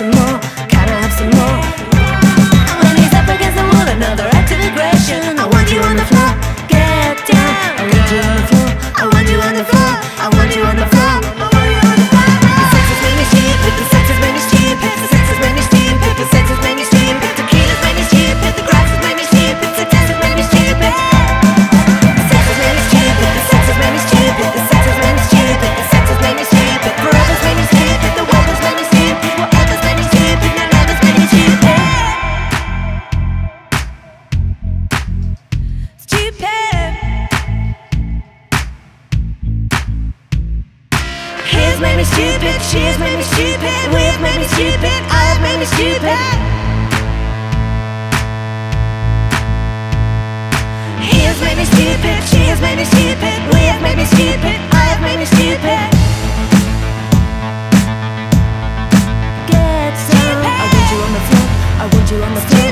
some more, can I have some more? When he's up against the wall, another act of aggression. I want you on the floor, get down. I want you on the floor, I want you on the floor, I want you on the floor. The sex has made me stupid, the sex has made me stupid, the sex has made me stupid, the sex has made me stupid, tequila's made me stupid, the grass has made me stupid, the test has made me stupid. The sex has made me stupid, the sex has made me stupid, the sex has made me stupid, the sex has made me stupid, forever's made me stupid, the weather's made me stupid, whatever's made me stupid, none other's made me stupid. Stupid. He's made me stupid, she has made me stupid, we have made me stupid, I have made me stupid. He has made me stupid, she has made me stupid, we have made me stupid, I have made me stupid. Get down, I want you on the floor, I want you on the floor.